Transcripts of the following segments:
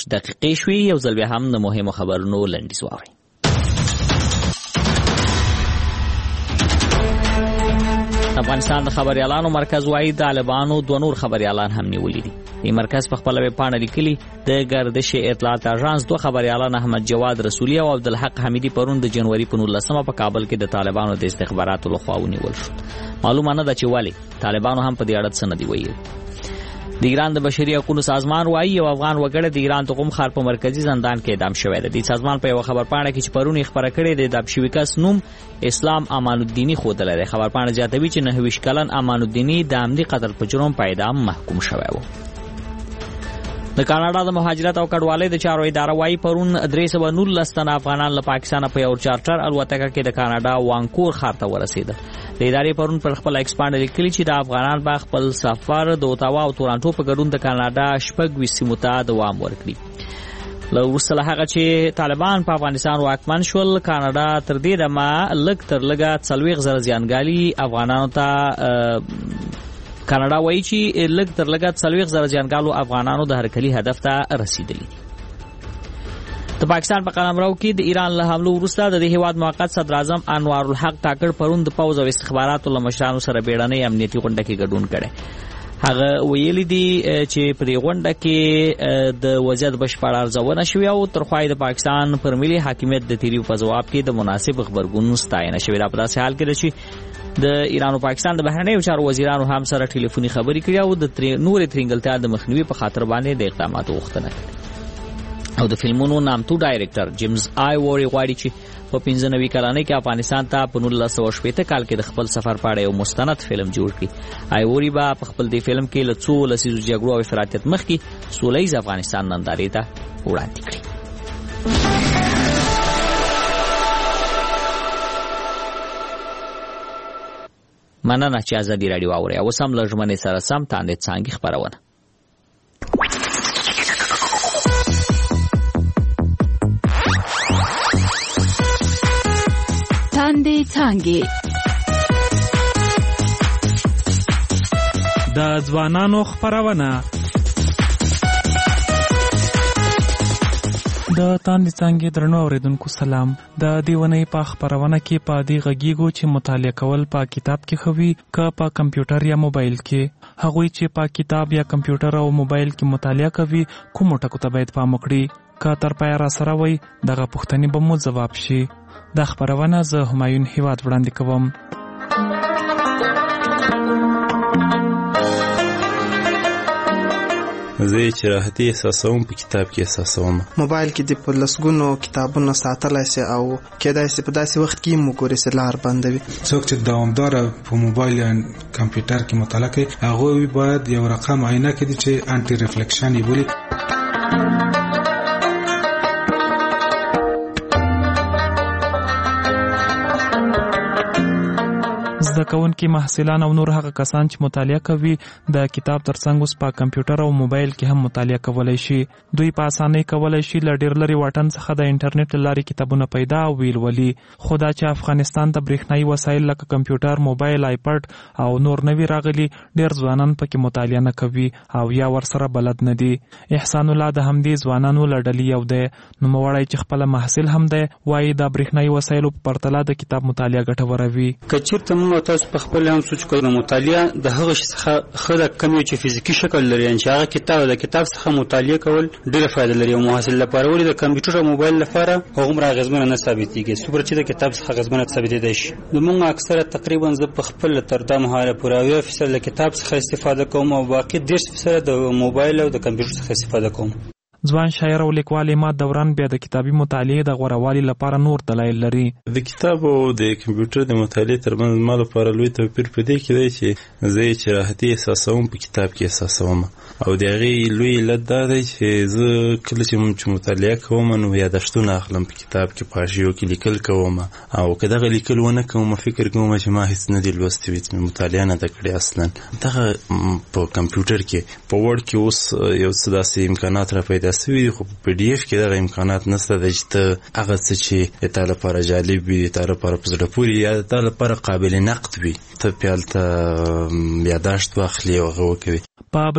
دقیقې شوي. یو ځل بیا هم د مهمو خبرونو لنډیز واورئ. افغانستان د خبريالانو مرکز وايي طالبانو 2 نور خبريالان هم نیولي دي. د مرکز په خپل ویب پاڼه لیکلي د گردش اطلاعات اژانس 2 خبريالان احمد جواد رسولي او عبدالحق حمیدي پرون د جنوري په 19 په کابل کې د طالبانو د استخباراتو لخوا ونیول شو. معلومه نه ده چې ولې طالبانو هم په دې اړه څه نه دی ویلي. د ایران د بشري حقوقو سازمان وايي یو افغان وګړی د ایران د قم ښار په مرکزی زندان کې اعدام شوی دی. د سازمان په یو خبرپاڼه کې چې پرون یې خبره کړې د اعدام شوی کس نوم اسلام امان الدینی ښودلی دی. خبرپاڼه زیاتوي چې 29 کلن امان الدینی د عمدي قتل په جرم په اعدام محکوم شوی و. د کاناډا د مهاجرت او کډوالۍ د چارو اداره وايي پرون 319 تنه افغانان له پاکستان په یو چارټر الوتکه کې د کاناډا وانکور ښار ته ورسېدل. د ادارې پرون پر خپل ایکسپانډ لیکلي چې د افغانان به خپل سفر د اوتاوا او تورانټو په ګډون د کاناډا 26 سیمو ته دوام ورکړي. له وروسته له هغه چې طالبان په افغانستان واکمن شول، کاناډا تر دې دمه لږ تر لږه 40,000 زیانګالي افغانانو ته کاناډا وایي چې لږ تر لږه 40,000 زیانګالو افغانانو د هرکلي هدف ته رسیدلي دي. د پاکستان په قلمرو کې د ایران له حملو وروسته د دې هیواد موقت صدر اعظم انوار الحق ټاکر پرون د پوځ او استخباراتو له مشرانو سره بیړنۍ امنیتي غونډه کې ګډون کړي. هغه ویلي دي چې په دې غونډه کې د وضعیت بشپړ ارزونه شوې او ترخوای د پاکستان پر ملي حاکمیت د تیریو په جواب کې د مناسب خبرګون ستاینه شوې. په داسې حال کې چې د ایران او پاکستان د بهرنیو چارو وزیرانو هم سره ټلیفوني خبرې کړې او د نورې ترنګلتیا د مخنیوي په خاطر باندې د اقداماتو غوښتنه کړې. او د فلمونو نامتو ډایرکټر جیمز آیووري غواړي چې په 95 کلنۍ کې افغانستان ته په 1980 کال کې د خپل سفر په اړه یو مستند فلم جوړ کړي. آیووري به په خپل دې فلم کې له څو لسیزو جګړو او افراطیت مخکې سولیز افغانستان نندارې ته وړاندې کړي. مننه چې ازادي راډیو اورئ. اوس هم له ژمنې سره سم تاندې څانګې خپرونه. تاندې څانګې د ځوانانو خپرونه. د تاندې څانګې درنو اوریدونکو سلام. د دې ونې په خپرونه کې په دې غږیږو چې مطالعه کول په کتاب کې خوي که په کمپیوټر یا موبایل کې. هغوی چې په کتاب یا کمپیوټر او موبایل کې مطالعه کوي کومو ټکو ته باید پام وکړي؟ که تر پایه را سره وي دغه پوښتنې به مو ځواب شي. دا خپرونه زه همایون هیواد وړاندې کوم. زه چې راحتي احساسوم په کتاب کې احساسوم. موبایل کې د په لسګونو کتابونو ساتلای شي او کېدای شي په داسې وخت کې مو ګوري چې لار بندوي. څوک چې دوامدار په موبایل یا کمپیوټر کې مطالعه کوي هغه باید یو رقم عینه کړي چې انټي ریفلیکشن یې بولي. زده کوونکي محصلان او نور هغه کسان چې مطالعه کوي د کتاب ترڅنګ اوس په کمپیوټر او موبایل کې هم مطالعه کولای شي. دوی په اسانۍ کولای شي له ډېر لرې واټن څخه د انټرنیټ له لارې کتابونه پیدا او ویلولي. خو دا چې افغانستان ته برېښنایي وسایل لکه کمپیوټر، موبایل، آیپډ او نور نوي راغلي، ډېر ځوانان پکې مطالعه نه کوي او یا ورسره بلد نه دي. احسان الله د همدې ځوانانو له ډلې یو دی. نوموړی چې خپله محصل هم دی وایي د برېښنایي وسایلو په پرتله د کتاب مطالعه ګټوره وي. که چېرته موږ تاسو په خپل هم سوچ کوو نو مطالعه د هغه شي څخه ښه ده کم یو چې فزیکي شکل لري، یعنې چې هغه کتاب د کتاب څخه مطالعه کول ډېره فایده لري. او محصل لپاره ولې د کمپیوټر او موبایل لپاره هغومره اغېزمنه نه ثابتېږي څومره چې د کتاب څخه اغېزمنه ثابتېدی شي. زموږ اکثره تقریبا زه په خپل تر دا مهاله پورې 80% له کتاب څخه استفاده کوم او باقي 30% د موبایل او د کمپیوټر څخه استفاده کوم. ځوان شاعر او لیکوال عماد دوران بیا د کتابي مطالعې د غوره لپاره نور دلایل لري. د کتاب او د کمپیوټر د مطالعې ترمنځ ما لپاره لوی توپیر په دې کې دی چې زه چې راحتي احساسوم په کتاب کې احساسوم. او د هغې لوی علت دا دی چې زه کله چې مطالعه کوم نو یادښتونه اخلم په کتاب کې، په حاشیو کې لیکل کوم او که دغه لیکل ونه کوم فکر کوم چې ما هیڅ نه دي لوستي وي، مطالعه نه ده کړې اصلا. دغه په کمپیوټر کې په وړ کې اوس یو څه داسې امکانات را پیدا سوي خو په پی ډي اف کې دغه امکانات نشته دی چې ته هغه څه چې د تا لپاره جالب وي، د تا لپاره په زړه پورې یا د تا لپاره قابل نقد وي، ته پې هلته یاداشت واخلي او هغه وکوي. په برېښنایي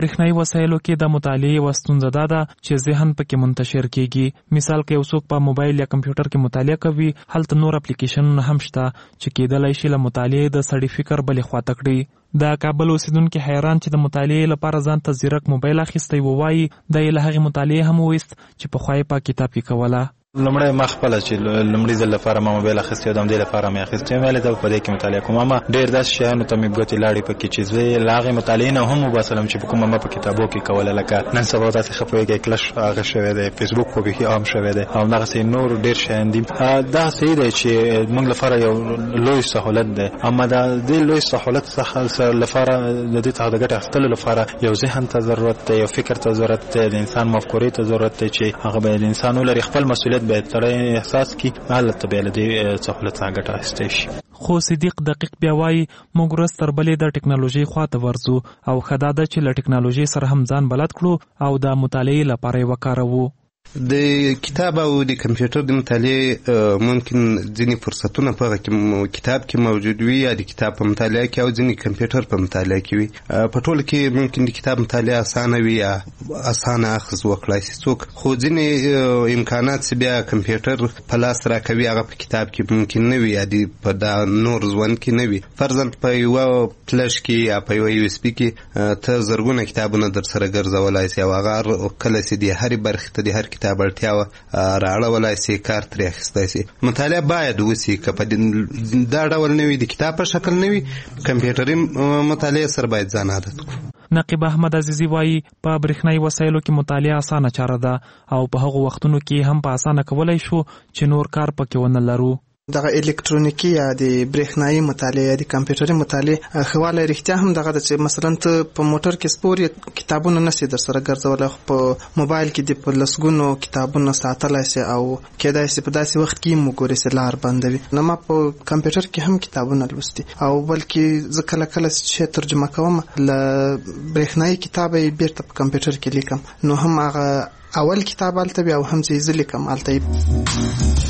وسایلو کې د مطالعې وستونزه ده چې ذهن پکې منتشر کیږي. مثال کې یو څوک په موبایل یا کمپیوټر کې مطالعه کوي، هلته نور اپلیکیشنونه هم شته چې کېدلای شي له مطالعې د سړي فکر بلې خواته کړي. د کابل اوسیدونکي حیران چې د مطالعې لپاره ځان ته ځیرک موبایل اخیستی ووایي د یې له هغې مطالعې هم وویست چې پخوا یې په کتاب کې کوله. لمړی ما خپله چې لمړي ځل لپاره ما موبایل اخیستی و، د همدې لپاره مې اخیستی ویل زه په دې کې مطالعه کوم. اما ډېر داسې شیانو ته مې ګوتې لاړې پکې چې زه یې له هغې مطالعې نه هم وباسلم چې په کومه ما په کتابو کې کوله. لکه نن سبا تاسې ښه پوهېږئ کلش هغه شوی دی، فیسبوک په بیخي عام شوی دی او همدغسې نور ډېر شیان دي. دا صحیح دی چې موږ لپاره یو لوی سهولت دی، اما د دې لوی سهولت څخه لپاره د دې څخه د ګټې اخیستلو لپاره یو ذهن ته ضرورت دی، یو فکر ته ضرورت دی، د انسان مفکورې ته ضرورت دی چې هغه باید انسان ولري، خپل مسؤلیت باید سړی احساس کی حالت به له دې سہولت څخه ګټه اخیستی شي. خو صدیق دقیق بیا وایي موږ ورځ تر بلې د ټکنالوژۍ خواته ورځو او ښه دا ده چې له ټکنالوژۍ سره هم ځان بلد کړو او د مطالعې لپاره یې وکاروو. د کتاب او د کمپیوټر د مطالعې ممکن ځینې فرصتونه په کتاب کې موجود وي یا د کتاب په مطالعه کې او ځینې کمپیوټر په مطالعه کې وي. په ټول کې ممکن د کتاب مطالعه اسانه وي یا اسانه اخذ وکړای شي څوک، خو ځینې امکانات چې بیا کمپیوټر په لاس راکوي هغه په کتاب کې ممکن نه وي یا په نور ژوند کې نه وي. فرضاً په یوه فلش کې یا په یوه یو اس بي کې ته زرګونه کتابونه در سره ګرځولی شي او هغه کله چې د هرې برخې ته د هر کتاب اړتیا راړولی شي کار ترې اخیستی شي. مطالعه باید وشي، که په دا ډول نه وي د کتاب په شکل نه وي کمپیوټري مطالعه سره باید ځان عادت کړو. نقیب احمد عزیزی وایي په برېښنایي وسایلو کې مطالعه اسانه چاره ده او په هغو وختونو کې هم په اسانه کولی شو چې نور کار پکې ونه لرو. دغه الکترونیکی یا د برېښنایي مطالعه یا د کمپیوټري مطالعه خواله رښتیا هم دغه د چې مثلا ته په موټر کې سپور کتابونه نشي در سره ګرځولی، خو په موبایل کې د په لسګونو کتابونه ساتلی شي او کېدای شي په داسې وخت کې مو ګورې چې لار بندوي. نو ما په کمپیوټر کې هم کتابونه لوستي او بلکې زه کله کله چې ترجمه کوم له برېښنایي کتابه یې بیرته په کمپیوټر کې لیکم، نو هم هغه اول کتاب هلته وي او هم چې زه لیکم هلته.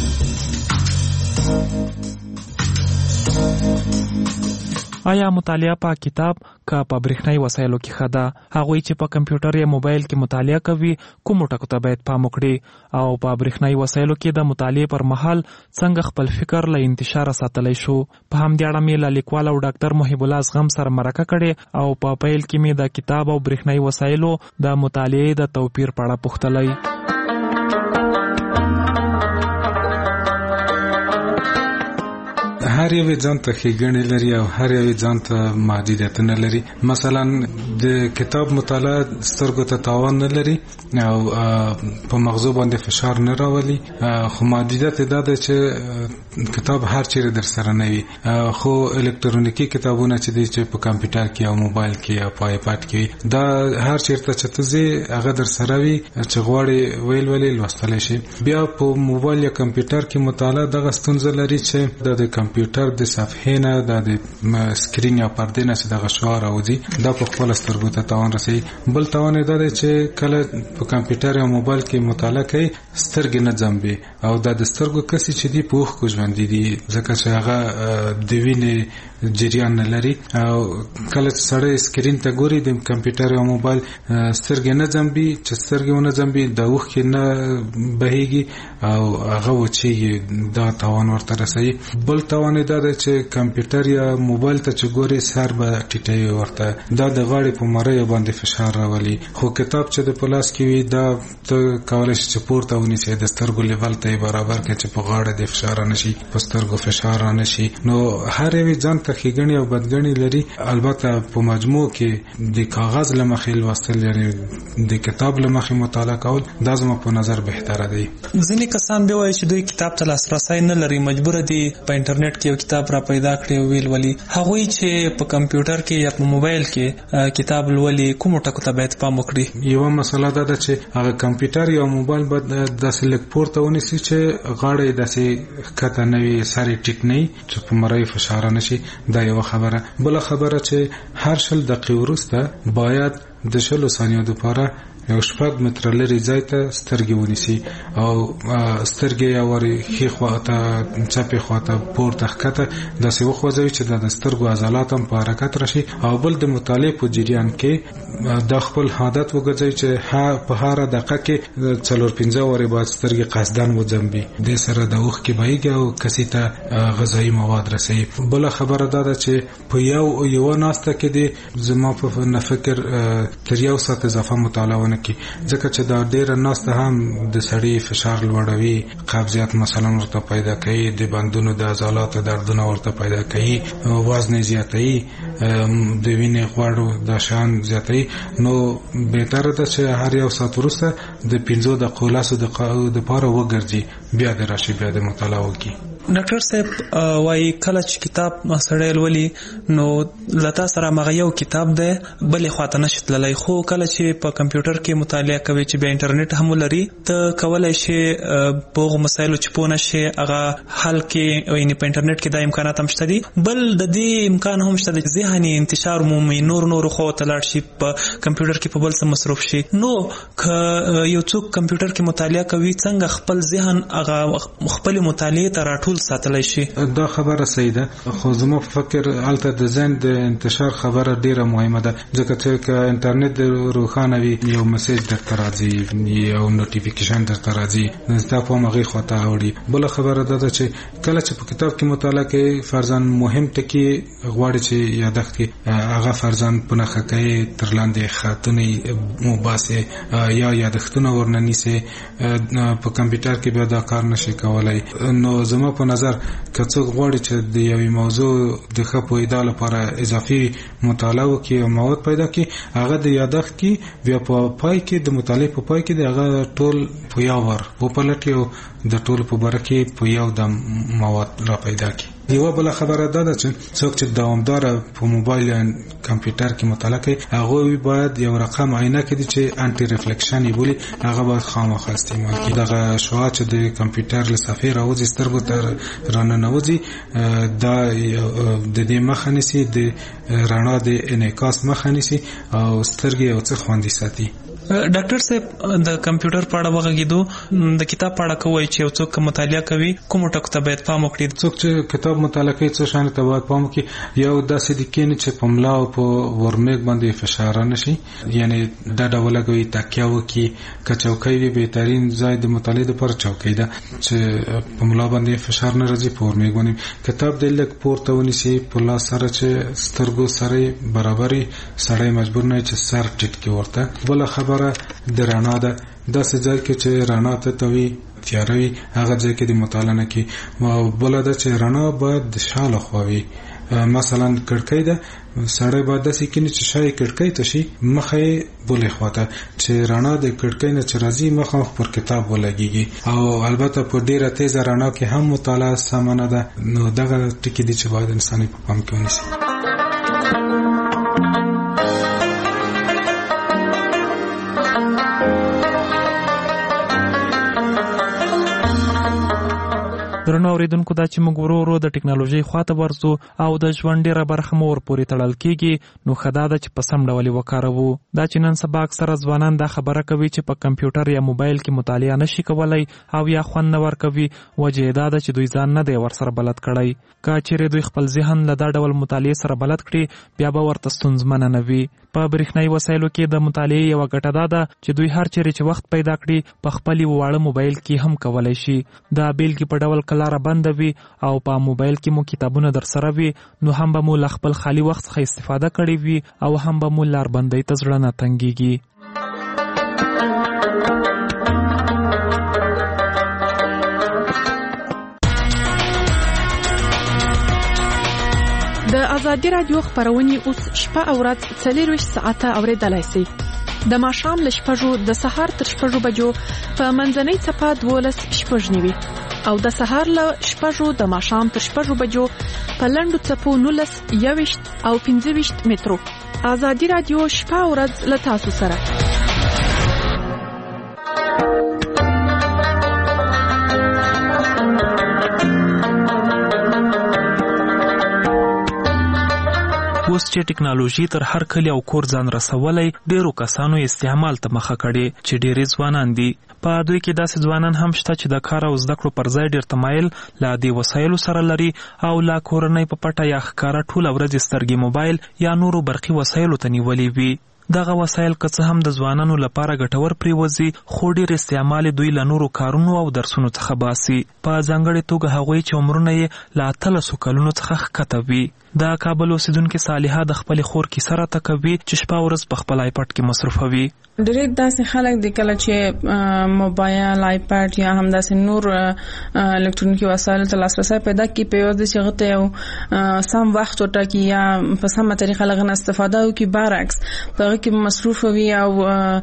آیا مطالعه په کتاب که په برېښنایي وسایلو کې ښه ده؟ هغوی چې په کمپیوټر یا موبایل کې مطالعه کوي کومو ټکو ته باید پام وکړي او په برېښنایي وسایلو کې د مطالعې پر مهال څنګه خپل فکر له انتشاره ساتلی شو؟ په همدې اړه مې له لیکوال او ډاکټر محب الله زغم سره مرکه کړې او په پیل کې مې د کتاب او برېښنایي وسایلو د مطالعې د توپیر په اړه پوښتلی. هر یو ځان ته ښېګڼې لري او هر یو ځان ته محدودیتونه لري. مثلا د کتاب مطالعه سترګو ته تاوان نه لري او په مغزو باندې فشار نه راولي، خو محدودیت دا ده چې کتاب هر چیرې در سره نه وي. خو الکترونیکی کتابونه چې دي چې په کمپیوټر کې او موبایل کې او په آیپاد کې دا هر چیرته چې ته ځې هغه در سره وي چې غواړې ویل ولې لوستلی شي. بیا په موبایل یا کمپیوټر کې مطالعه دغه ستونزه لري چې د کمپیوټر د صفحې نه د سکرین یا پردې نه چې دغه شعاع راوځي دا په خپله سترګو ته تاوان رسوي. بل تاوان یې دا دی چې کله په کمپیوټر یا موبایل کې مطالعه کوي سترګې نه ځمبي او دا د سترګو کسي چې دي په اوښکو ژوندي دي ځکه چې هغه د وینې جریان نه لري او کله چې سړی سکرین ته ګوري د کمپیوټر یا موبایل سترګې نه ځمبي، چې سترګې ونه ځمبي د اوښکې نه بهیږي او هغه وچېږي، دا تاوان ورته رسوي. بل تاوان دا ده چې کمپیوټر یا موبایل ته چې ګوري سر به ټیټوي ورته، دا د غاړې په مریو باندې فشار راولي. خو کتاب چې د په لاس کې وي دا ته کولی شي چې پورته ونیسي د سترګو لیول ته یې برابر کړي چې په غاړه د فشار رانشي، په سترګو فشار رانشي. نو هر یو ځان ته ښېګڼې او بدګڼې لري. البته په مجموع کې د کاغذ له مخې لوستل یعنې د کتاب له مخې مطالعه کول دا زما په نظر بهتره دی. ځینې کسان بیا وایي چې دوی کتاب ته لاسرسی نه لري، مجبوره دي په انټرنیټ کې یو کتاب را پیدا کړي او ویل ولي. هغوی چې په کمپیوټر کې یا په موبایل کې کتاب لولي کومو ټکو ته باید پام وکړي؟ یوه مسله دا ده چې هغه کمپیوټر یا موبایل باید داسې لږ پورته ونیسي چې غاړه یې داسې ښکته نه وي، سر یې ټیټ نه وي چې په مریو فشار نه شي. دا یوه خبره. بله خبره چې هر 20 دقیقې وروسته باید د 20 ثانیو لپاره یو 6 متره لري ځای ته سترګې ونیسي او سترګې یا وری خې خواته چپې خواته پورته ښکته داسې وخوځوي چې د سترګو عضلات هم په حرکت راشي او بل د مطالعې په جریان کې د خپل عادت وګرځي چې په هر دقیقه کې 4-5 وری بعد سترګې قصدن وځمبي د سره د اوخ کې بایګي او کسي ته غذایی مواد رسي. بل خبره ده چې په یو ناسته کې د زما په فکر تر یو ساعت اضافه مطالعه ونه کی ځکه چې دا ډېر ناسته هم د سړی فشار لوړوي، قبضیت مثلا ورته پیدا کوي، د بندونو د عضلاتو دردونه ورته پیدا کوي، وزن زیاتوي، د وینې غوړو د شان زیاتوي. نو بهتره ده چې هر یو ساعت وروسته د 15 دقیقو د پاره وګرځي بیا د راشي بیا د مطالعه وکړي. ډاکټر صاحب وايي کله چې کتاب سړی ولولي نو لتا سره مغه یو کتاب ده بلې خواته نشتللی، خو کله چې په کمپیوټر کې مطالعه کوي چې بیا انټرنیټ هم لري ته کولای شي په مسایلو چې پونه شي هغه حل کې یعنی په انټرنیټ کې د امکانات هم شته دي. بل د دې امکان هم شته د ذهني انتشار مومي نور خو تلاړ شي په کمپیوټر کې په بل څه مصروف شي. نو که یو څوک کمپیوټر کې مطالعه کوي څنګه خپل ذهن هغه خپل مطالعه ته راټول ساتلای شي؟ دا خبره صحیح ده، خو زما په فکر الته د ذهن د انتشار خبره ډیره مهمه ده ځکه چې انټرنیټ روښانه وي یو میسج درته راځي یو نوټیفیکیشن درته راځي نو په مغه خواته اوړي. بل خبره ده چې کله چې په کتاب کې مطالعه کوي فرضاً مهم ټکی غواړي چې یادښت کې هغه فرضاً په نخښه کوي تر لاندې خاطونه مباسه یا یادښتونه ورننيسي په کمپیوټر کې به دا کار نشي کولای. نو زما په نظر که څوک غواړي چې د یوې موضوع د ښه پوهیدو لپاره اضافي مطالعه وکړي او مواد پیدا کړي هغه د یادښت کې بیا په پای کې د مطالعې په پای کې هغه ټول په یو ور وپلټي او د ټول په باره کې په یو د مواد را پیدا کړي. یو بل خبره ده چې څوک چې دوامدار په موبایل یا کمپیوټر کې مطالعه کوي هغه باید یو رقم عینه کړي چې انټي ریفلیکشن یې بولي هغه باید خامخا استعمال کړي. دغه شعاع چې د کمپیوټر له صفحې راوځي سترګو ته راننوځي دا د دې مخه نیسي د رڼا د انعکاس مخه نیسي او سترګې او څه خوندي ساتي. ډاکټر صاحب د کمپیوټر په اړه وغږیدو د کتاب په اړه کوي چې یو څوک مطالعه کوي کوم ټکو ته باید پام وکړي؟ څوک چې کتاب مطالعه کوي څه شان ته باید پام وکړي یو داسې د کین چې په ملا او په ورمېګ باندې فشار نشي یعنی دا ډول کوي تکیه وکړي کچوکۍ وي بهترین ځای د مطالعې لپاره چوکۍ ده چې په ملا باندې فشار نه راځي په ورمېګ باندې کتاب د لک پورته ونیسي په لاس سره چې سترګو سره برابرۍ سړی مجبور نه چې سر ټیټ کې ورته. بل خبره د رڼا ده داسې ځای کې چې رڼا ته توي تیاروي هغه ځای کې د مطالعه نه کې بل ده چې رڼا باید د شاله خووي مثلا کړکۍ ده سړی باید داسې کینی چې شای کړکۍ ته شي مخه بولې خواته چې رڼا د کړکۍ نه چې راځي مخه پر کتاب ولګيږي او البته په ډیره تیز رڼا کې هم مطالعه سمانه ده. نو دغه ټکی دي چې باید انسان په پام کې ونیسي. درنو اوریدونکو دا چې موږ ورو د ټکنالوژي خواته ورځو او د ژوند ډیره برخه مور پورې تړل کیږي نو خدا د چې په سم ډول وکاروو. دا چې نن سبا اکثره ځوانان دا خبره کوي چې په کمپیوټر یا موبایل کې مطالعه نشي کولای او یا خوند نه ورکوي وجه دا ده چې دوی ځان نه دی ورسره بلد کړی. که چیرې دوی خپل ذهن له دا ډول مطالعه سره بلد کړي بیا به ورته ستونزمنه نه وي. په برېښنایي وسایلو کې د مطالعې یو ګټه ده چې دوی هر چیرې چې وخت پیدا کړي په خپل واړه موبایل کې هم کولای شي. دا بیلګې په ډول کلاره بند وي او په موبایل کې مو کتابونه در سره وي نو هم به مو خپل خالی وخت څخه استفاده کړې وي او هم به مو لار بندۍ ته زړه نه تنګيږي. د ازادي رادیو خبرونه اوس شپه او ورځ 24 ساعته اوریدلای شئ. د ماښام له 6 د سهار تر 6 بجو په منځنۍ چپه 12 نیوي او د سهار له 6 د ماښام تر 6 بجو په لنډو چپو 19 21 او 25 مترو. ازادي رادیو شپه او ورځ له تاسو سره. اوس اوس چې ټکنالوژي تر هر کلی او کور ځان رسولای ډیرو کسانو استعمال ته مخه کړي چې ډېری ځوانان دي. په دوی کې داسې ځوانان هم شته چې د کار او زده کړو پر ځای ډېر تمایل لا دې وسایلو سره لري او لا کورنۍ په پټه یا ښکاره ټوله ورځ سترګې موبایل یا نورو برقي وسایلو ته نیولې وي. دغه وسایل که څه هم د ځوانانو لپاره ګټور پریوځي خو ډېر استعمال دوی له نورو کارونو او درسونو څخه باسي. په ځانګړې توګه هغوی چې عمرونه یې له 13 کلونو څخه ښکته وي. د کابل اوسیدونکې صالحه د خپلې خور کیسه راته کوي چې شپه ورځ په خپل آیپډ کې مصروفوي. ډېر داسې خلک دي کله چې موبایل آیپډ یا هم داسې نور الکترونیکي وسایل ته لاسرسی پیدا کړي په یوه چې هغه ته یو سم وخت وټاکي یا په سمه طریقه له هغه نه استفاده وکړي، برعکس په هغه کې مصروف وي او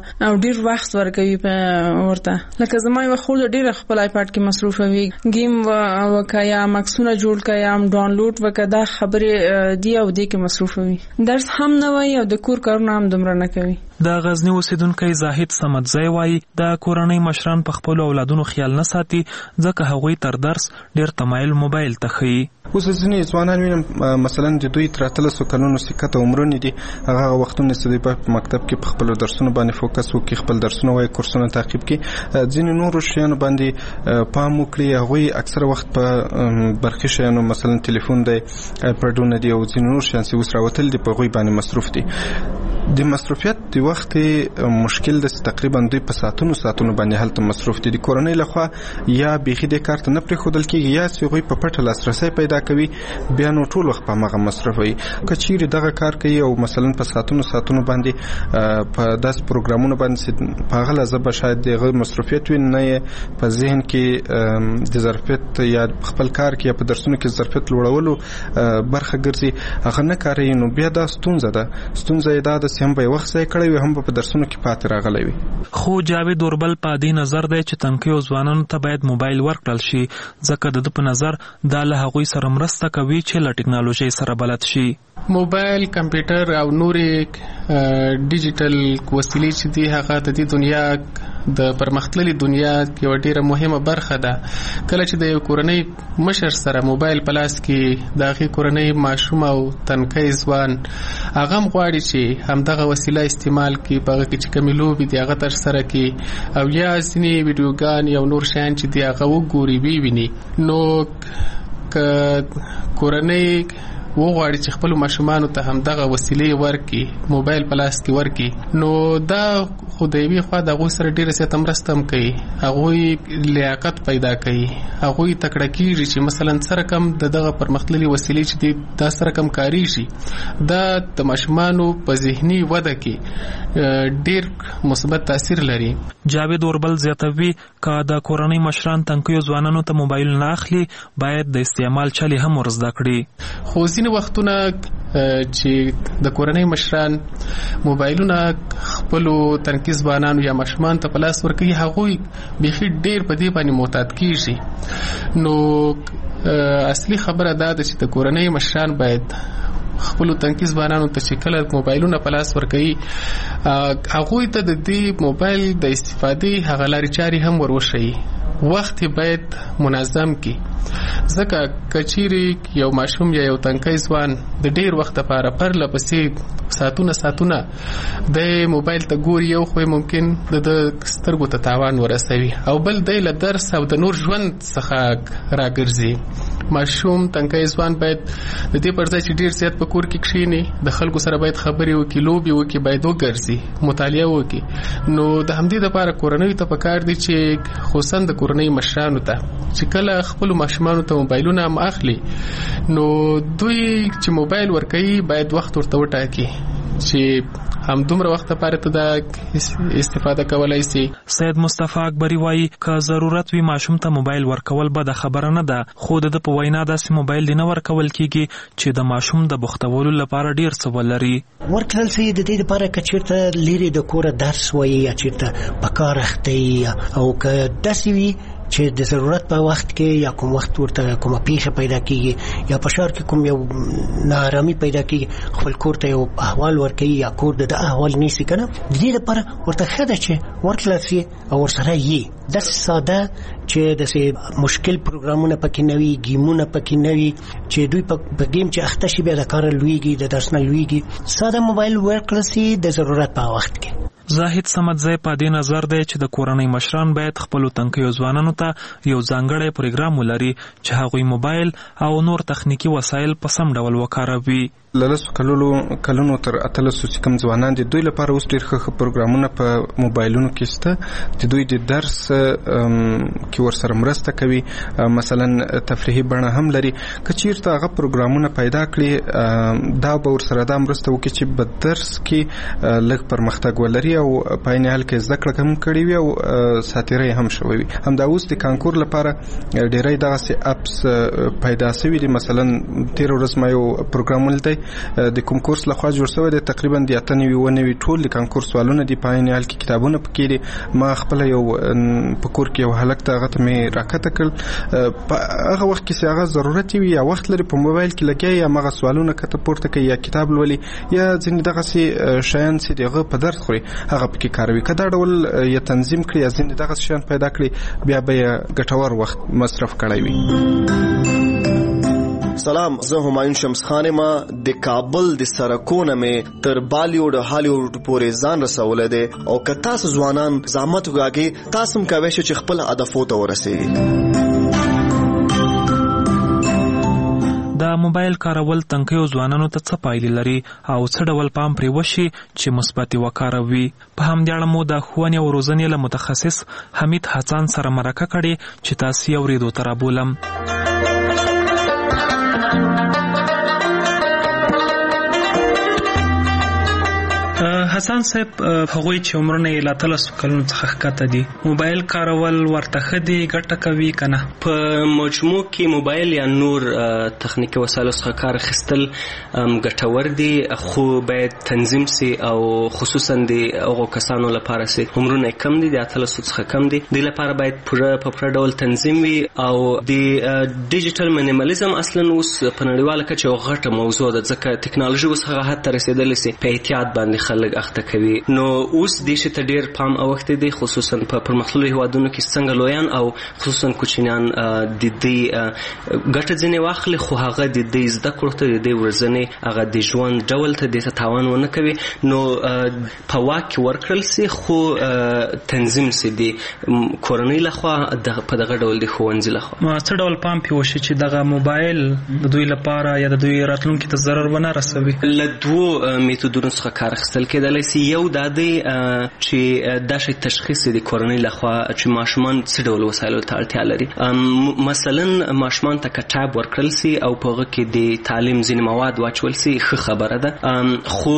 ډېر وخت ورکوي ورته. لکه زما یوه خور ډېره خپل آیپډ کې مصروف وي، گیم وکړه یا مکسونه جوړ کړه یا هم ډاونلوډ وکړه، دا خبرې دی او دې کې مصروف وي. درس هم نه وایي او د کور کارونه هم دومره نه کوي. د غزنی اوسیدونکی زاهد صمدزی وایي د کورنۍ مشران په خپلو اولادونو خیال نه ساتي ځکه هغوی تر درس ډېر تمایل موبایل ته ښیي. اوس ځینې ځوانان وینم مثلا د دوی تر 13 کلونو سکته عمرونه دي، هغه وختونه چې دوی په مکتب کې په خپل درسونو باندې فوکس وکړي، خپل درسونه وایي، کورسونه تعقیب کړي، ځینې نورو شیانو باندې پام وکړي. هغوی اکثره وخت په برقي شیانو مثلا تلیفون دی، آیپډونه دي او ځینې نور شیان چې اوس راوتل دي په هغوی باندې مصروف دي. د مصروفیت د وخت مشکل د تقریبا دوی په ساعتونو باندې هلته مصروف دي. د کورنۍ لخوا یا بیخي د کار ته نه پرېښودل کېږي یا چې هغوی په پټه لاسرسی پیدا کوي، بیا نو ټول وخت په هماغه مصروف وي. که چیرې دغه کار کوي او مثلا په ساعتونو باندې په داسې پروګرامونو باندې په هغه لحظه به شاید دغه مصروفیت وي، نه یې په ذهن کې د ظرفیت یا خپل کار کې یا په درسونو کې ظرفیت لوړولو برخه ګرځي، هغه نه کاروي، نو بیا دا ستونزه یې دا ده هم به وخت ځای کړی وي، هم په درسونو کې پاتې راغلی وي. خو جاوید اوربل په دې نظر دی چې تنکیو ځوانانو ته باید موبایل ورکړل شي ځکه د ده په نظر دا له هغوی سره مرسته کوي چې له ټکنالوژۍ سره بلد شي. موبایل، کمپیوټر او نورې ډیجیټل وسیلې چې دي هغه د دې دنیا د پرمختللي دنیا یو ډیره مهمه برخه ده. کله چې د یو کورنۍ مشر سره موبایل په لاس کې د هغې کورنۍ ماشوم او تنکی ځوان هغه هم غواړي چې همدغه وسیله استعمال کړي، په هغه کې چې کومې لوبې دي هغه ترسره کړي او یا ځینې ویډیوګان یا نور شیان چې دي هغه وګوري وویني. نو که کورنۍ وغواړي چې خپل ماشومانو ته هم دغه وسیلې ورکړي، موبایل په لاس کې ورکړي، نو دا خو د یوې خوا د هغوی سره ډېره زیاته مرسته هم کوي، هغوی لیاقت پیدا کوي، هغوی تکړه کېږي چې مثلا سره کم د دغه پرمختللي وسیلې چې دي دا سره کم کاریږي، دا د ماشومانو په ذهني وده کې ډېر مثبت تاثیر لري. جاوید اوربل زیاتوي که د کورنۍ مشران تنکیو ځوانانو ته موبایل نه اخلي باید د استعمال چلې هم ور زده کړي. خو ځینې وختونه چې د کورنۍ مشران موبایلونه خپلو تنکي ځوانانو یا ماشومان ته په لاس ورکوي، هغوی بیخي ډېر په دې باندې معتاد کېږي. نو اصلي خبره دا ده چې د کورنۍ مشران باید خپلو تنکي ځوانانو ته چې کله موبایلونه په لاس ورکوي هغوی ته د دې موبایل د استفادې هغه لارې چارې هم ور وښیي. وخت باید منظم کی، ځکه کچيري یو ماشوم یا یو تنکی ځوان د ډیر وخت لپاره پرله پسې ساعتونه د موبایل ته ګوري، یو خو ممکن د سترګو ته تاوان ورسوي او بل د له درس او د نور ژوند څخه راګرځي. ماشوم تنکی ځوان باید د دې پر ځای چې ډیر زیات په کور کې کښیني، د خلکو سره باید خبرې وکړي، لوبې وکړي، باید وګرځي، مطالعه وکړي. نو د همدې لپاره کورنۍ ته پکار دي چې خصوصا د کورنۍ مشرانو ته چې کله خپل ماشومانو ته موبایلونه هم اخلي، نو دوی چې موبایل ورکوي باید وخت ورته وټاکي چې هم دومره وخت لپاره ته دا استفاده کولای شي. سید مصطفی اکبری وایي که ضرورت وي ماشوم ته موبایل ورکول به د خبره نه ده، خو د په وینا داسې موبایل نه ورکول کیږي چې د ماشوم د بوختولو لپاره ډیر څه ولري. ورکړل شي د دې لپاره چې چیرته لري د کور درس وایي یا چیرته په کار اخته او که داسې وي چې د ضرورت په وخت کې یا کوم وخت ورته کومه پیښه پیدا کیږي یا په ښار کې کوم یو ناارامي پیدا کیږي خپل کور ته یو احوال ورکوي یا کور د احوال نیسي کنه د دې لپاره ورته ښه ده چې ورتلل شي او ورسره یې داسې ساده چې داسې مشکل پروګرامونه پکې نه وي ګیمونه پکې نه وي چې دوی په ګیم چې اخته شي بیا د کار لویږي د درس نه لویږي ساده موبایل ورکړل شي د ضرورت په وخت کې. زاهد سمدزی په دې نظر دی چې د کورنۍ مشران باید خپل تنکیو ځوانانو ته یو ځانګړی پروګرام ولري چې هغوی موبایل او نور تخنیکی وسایل په سم ډول وکاروي. لسو کلونو تر 18 کوم ځوانان دي دوی لپاره اوس ډېر ښه پروګرامونه په موبایلونو کې شته چې دوی د درس کې ورسره مرسته کوي مثلا تفریحي بڼه هم لري که چیرته هغه پروګرامونه پیدا کړي دا به ورسره دا مرسته وکړي چې په درس کې لږ پرمختګ ولري او په عین حال کې زده کړه هم کړې وي او ساتیري هم شوی وي. همدا اوس د کانکور لپاره ډېرې دغسې اپس پیدا شوي دي. مثلا تیر ورځ ما یو پروګرام ولید د کوم کورس لخوا جوړ شوی دی تقریبا د 98 ټول د کانکور سوالونه دي په عین حال کې کتابونه پکې دي. ما خپل یو په کور کې یو هلک ته هغه ته مې راکته کړل په هغه وخت کې چې هغه ضرورت وي یا وخت لري په موبایل کې لګیا یا هغه سوالونه کته پورته کوي یا کتاب لولي یا ځینې دغسې شیان چې دغه په درد خوري هغه پکې کاروي که دا ډول یا تنظیم کړي یا ځینې دغسې شیان پیدا کړي بیا به یې ګټور وخت مصرف کړی وي. سلام زه همایون شمس خان ما د کابل د سرکونه مې تر بالیوډ هالیوډ پورې ځان رسولې ده او که تاسو ځوانان زحمت وکړئ تاسو هم کولی شئ چې خپل هدفو ته ورسیږئ. د موبایل کارول تنکیو ځوانانو ته څه پایلې لري او څه ډول پام پرې وشي چې مثبت وکاروي. په همدې اړه مو د ښوونې او روزنې له متخصص حمید حسن سره مرکه کړې چې تاسو یې اورېدو ته رابولم. حسن صاحب هغوی چې عمرونه یې له 13 کلونو څخه ښکته دي موبایل کارول ورته ښه دي ګټه کوي که نه؟ په مجموع کې موبایل یا نور تخنیکي وسایلو څخه کار اخیستل ګټور دي خو باید تنظیم سي او خصوصا د هغو کسانو لپاره چې عمرونه یې کم دي د 13 څخه کم دي دوی لپاره باید په پوره ډول تنظیم وي او د ډیجیټل مینیمالیزم اصلا اوس په نړیواله کچه یو غټه موضوع ده ځکه ټکنالوژي اوس هغه حد ته رسېدلې چې په احتیاط باندې خلک اخته کوي نو اوس دې شي ته ډېر پام اوښتی دی خصوصا په پرمختللو هیوادونو کې څنګه لویان او خصوصا کوچنیان د دې ګټه ځینې واخلي خو هغه د دې زده کړو ته د دې ورځنې هغه د ژوند ډول ته دې ته تاوان ونه کوي نو په واک کې ورکړل سي خو تنظیم سي د کورنۍ لخوا په دغه ډول د ښوونځي لخوا څه ډول پام پې وشي چې دغه موبایل د دوی لپاره یا د دوی راتلونکي ته ضرر ونه رسوي؟ له دوو میتودونو څخه کار اخیستل کېدلی سي یو دا دی چې دا شی تشخیص د کورنۍ لخوا چې ماشومان څه ډول وسایلو ته اړتیا لري مثلا ماشومان ته کتاب ورکړل سي او په هغه کې د تعلیم ځینې مواد واچول سي ښه خبره ده خو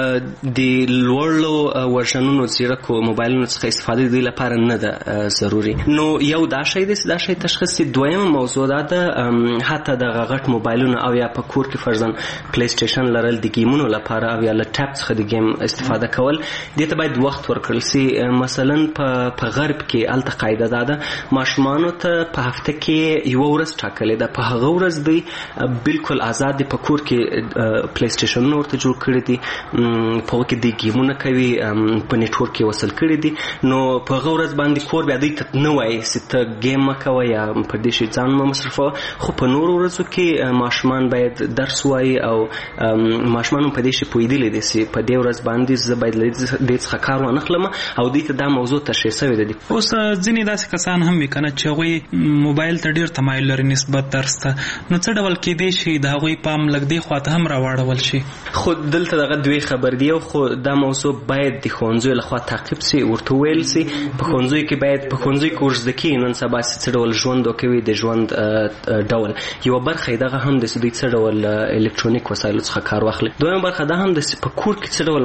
د لوړو ورژنونو ځیرکو موبایلونو څخه استفاده د دوی لپاره نه ده ضروري نو یو دا شی دی دا شی تشخیص سي دویمه موضوع دا ده حتی دغه غټ موبایلونه او یا په کور کې فرضاً پلی سټیشن لرل د ګیمونو لپاره او یا له ټاپ څخه د ګیم استفاده کول دې ته باید وخت ورکړل سي مثلا په غرب کې هلته قاعده دا ده ماشومانو ته په هفته کې یوه ورځ ټاکلې ده په هغه ورځ دوی بالکل آزاد دي په کور کې پلی سټیشنونه ورته جوړ کړي دي په هغه کې دوی ګیمونه کوي په نیټورک کې وصل کړي دي نو په هغه ورځ باندې کور بیا دوی ته نه وایي چې ته ګیم مه کوه یا په دې شي ځان مه مصرفوه خو په نورو ورځو کې ماشومان باید درس وایي او ماشومان هم په دې شي پوهېدلی دي چې په دې ورځ باندې زه باید له دې څخه کار وانخلم او دوی ته دا موضوع تشریح شوې ده. اوس ځینې داسې کسان هم وي که نه چې هغوی موبایل ته ډېر تمایل لري نسبت درس ته نو څه ډول کیدی شي د هغوی پام لږ دې خواته هم راواړول شي؟ خو دلته دغه دوی خبر دی خو دا موضوع باید د ښوونځیو لخوا تعقیب سي ورته وویل سي په ښوونځیو کې باید په ښوونځیو کې ورزده کېږي نن سبا چې څه ډول ژوند وکوي د ژوند ډول یوه برخه یې دغه هم ده چې دوی څه ډول الکترونیک وسایلو څخه کار واخلي دویمه برخه دا هم ده چې په کور کې څه ډول ماشومان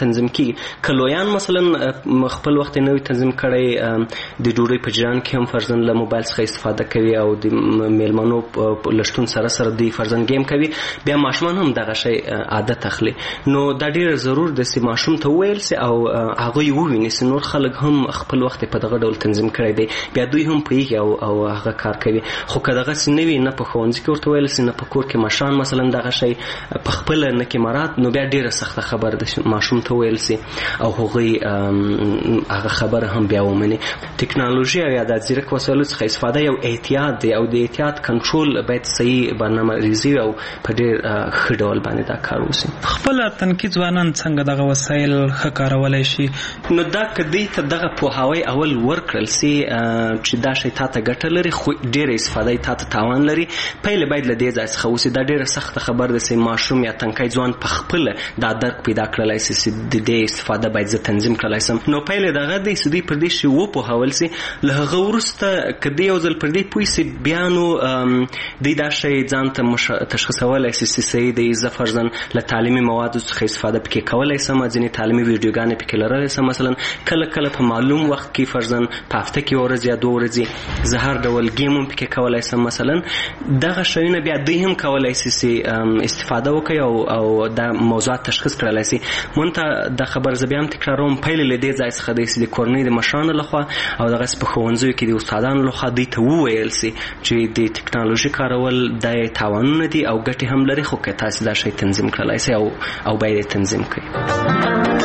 تنظیم کیږي کلویان مثلا خپل وخت نوی تنظیم کړی د ډوډۍ په جریان کې هم فرضاً له موبایل څخه استفاده کوي او د میلمنو لشتون سره دوی فرضاً گیم کوي بیا ماشومان هم دغه شی عادت اخلي نو دا ډیر ضرور د سي ماشوم ته ویل سي او هغه یو ویني سي نور خلک هم خپل وخت په دغه ډول تنظیم کړی دی بیا دوی هم پیږي او هغه کار کوي خو کداغه سنوي نه په خوندې کې ورته ویل سي نه په کور کې ماشان مثلا دغه شی په خپل نه کې مراد نو بیا ډیره سخته خبر ده ماشوم ته ویل سي او هغه خبره هم بیا ومني ټکنالوژي او د ځیرک وسایلو څخه استفاده یو احتیاط دی او د احتیاط کنټرول باید صحیح برنامه ریزي او په ډیر ښه ډول باندې دا کار وشي خپل تنکي ځوانان څنګه دغه وسایل ښه کارولای شي نو دا کدی ته دغه پوهاوی اول ورکړل سي چې دا شی تاسو ګټه لري خو ډیر استفاده تاسو تاوان لري پهله باید له دې ځای څخه وسی دا ډیره سخته خبر ده چې ماشوم یا تنکي ځوان په خپل دا درک پیدا کړلای شي چې د دې استفاده باید ز تنظیم کړلای سم نو پهله دغه د سدي پر دې شی و په حواله سي له هغه ورسته کدی یو ځل پر دې پوي سي بیانو د دا شی ځان ته تشخیصولای شي چې د زفرزن له تعلیمي موادو څخه استفاده پکې کولای سم ځینې تعلیمي ویډیوګانې پکې لرلای سم مثلا کله په معلوم وخت کې فرضاً په هفته کې ورځ یا 2 ورځې زهر ډول گیم هم پکې کولای سم مثلا دغه شیونه بیا دوی هم کولای شي استفاده وکړي او دا موضوعات تشخیص کړلای شي مونته د خبر زبیان تکراروم پهله لدې ځای څخه د کورنۍ د مشرانو لخوا او دغه په ښوونځیو کې د استادانو لخوا دوی ته وویل شي چې د ټکنالوژي کارول د تاوانونه دي او ګټې هم لري خو که تاسو دا شی تنظیم کړلای شئ او باید تنظیم کړئ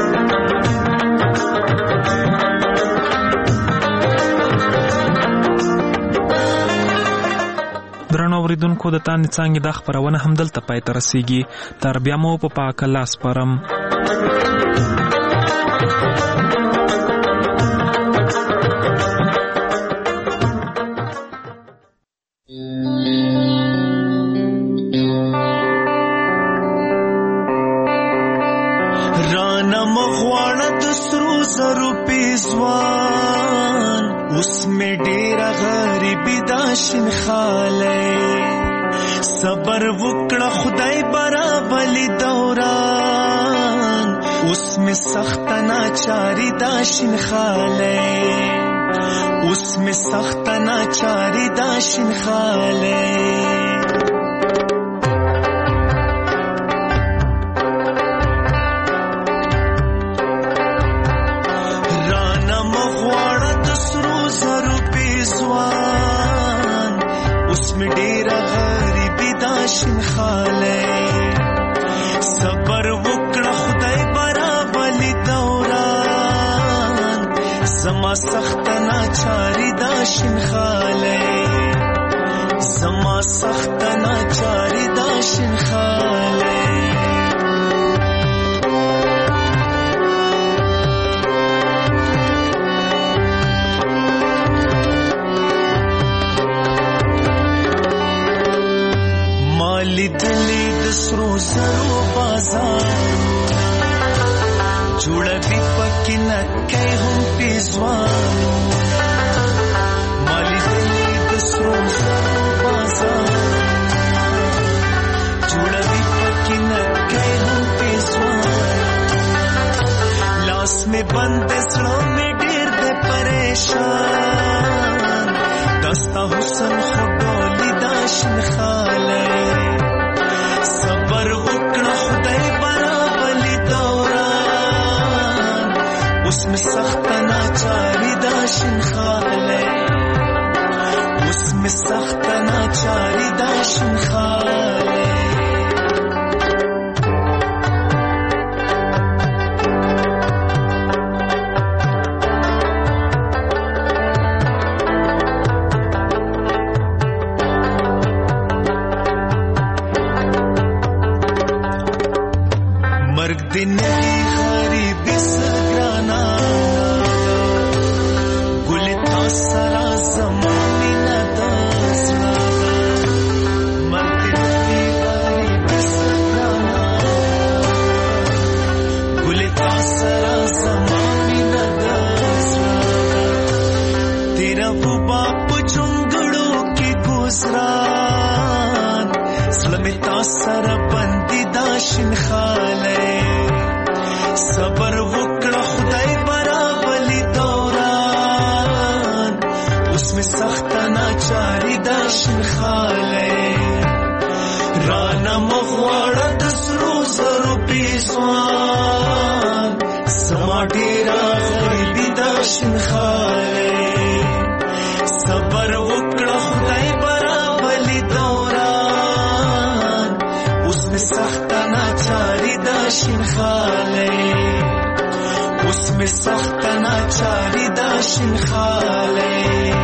درنو اوریدونکو د تاند څنګه د خبرونه هم دلته پای ته رسیږي تر بیا مو په پاک الله سپارم رانا مغواړه د سرو زرو پیزوان اوس مې ډېره غریبي دا شین خالی صبر وکړه خدای برابرلی دوران اوس مې سخته ناچاري دا شین خالی اوس مې سخته ناچاري دا شین خالی شین خاله صبر وکړه خدای برابرلی دوران زما سخت ناچاری دا شین خاله زما سخت ناچاری دا شین خاله لیدلی د سرو زرو بازار جوړوي پکې نکای هم پیزوان ما لیدلی د سرو زرو بازار جوړوي پکې نکای هم پیزوان لاس میں بند سړو میں ډیر د پریشان دستا حسن خډولی دا شین خاله صبر وکړه خدای برابرلی دوران اوس مې سخته ناچاري دا شین خاله اوس مې سخته ناچاري دا شین خاله दिनगी गरीबी सगराना गुलिता सारा ज़मानी नदाज़ना दिनगी गरीबी सगराना गुलिता सारा ज़मानी नदाज़ना तेरा वो बाप चुंगड़ों की गुजरान सलमिता सारा बंदी दाशिन खाले صبر وکړه خدای برابلی دوران اوس می سخت ناچاری دا شنخاله رانا مغواړه د سرو زرو پیسوان سما ډیرا غریبی دا شنخاله صبر وکړه خدای برابلی دوران اوس می سخت ناچاری دا شنخاله اوس می سخت ناچاری دا شنخاله